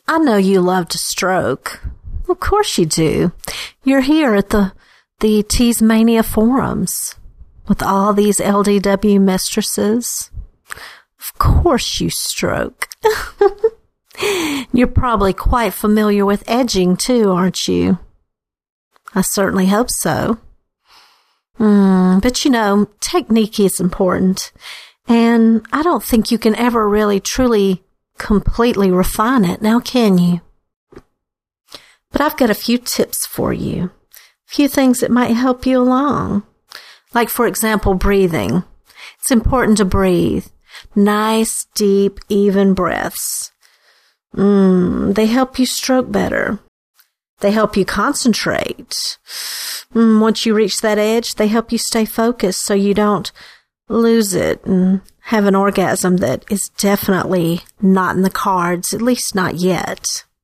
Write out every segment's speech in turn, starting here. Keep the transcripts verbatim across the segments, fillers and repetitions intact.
I know you love to stroke. Of course you do. You're here at the, the Tease Mania forums with all these L D W mistresses. Of course you stroke. You're probably quite familiar with edging too, aren't you? I certainly hope so. Mm, but you know, technique is important, and I don't think you can ever really truly completely refine it, now can you? But I've got a few tips for you, a few things that might help you along. Like, for example, breathing. It's important to breathe. Nice, deep, even breaths. Mm, they help you stroke better. They help you concentrate. Mm, once you reach that edge, they help you stay focused so you don't lose it and have an orgasm that is definitely not in the cards, at least not yet.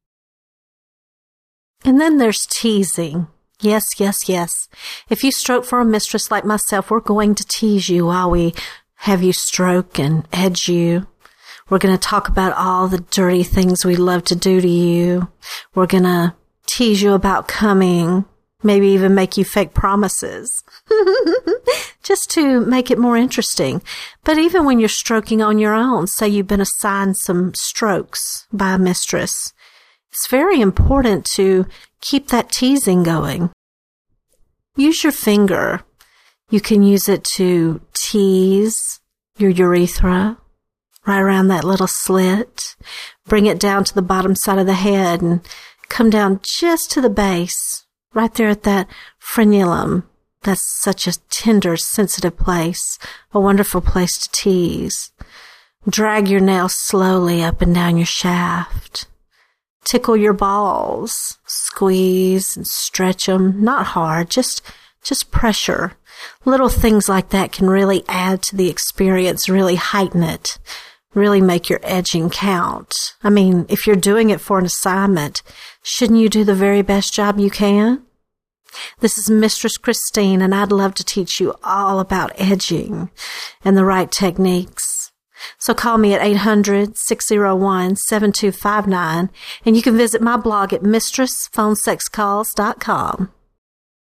And then there's teasing. Yes, yes, yes. If you stroke for a mistress like myself, we're going to tease you while we have you stroke and edge you. We're going to talk about all the dirty things we love to do to you. We're going to tease you about coming, maybe even make you fake promises, just to make it more interesting. But even when you're stroking on your own, say you've been assigned some strokes by a mistress, it's very important to keep that teasing going. Use your finger. You can use it to tease your urethra, right around that little slit. Bring it down to the bottom side of the head and come down just to the base, right there at that frenulum. That's such a tender, sensitive place, a wonderful place to tease. Drag your nails slowly up and down your shaft. Tickle your balls. Squeeze and stretch them. Not hard, just, just pressure. Little things like that can really add to the experience, really heighten it, really make your edging count. I mean, if you're doing it for an assignment, shouldn't you do the very best job you can? This is Mistress Christine, and I'd love to teach you all about edging and the right techniques. So call me at eight hundred, six oh one, seven two five nine, and you can visit my blog at mistress phone sex calls dot com.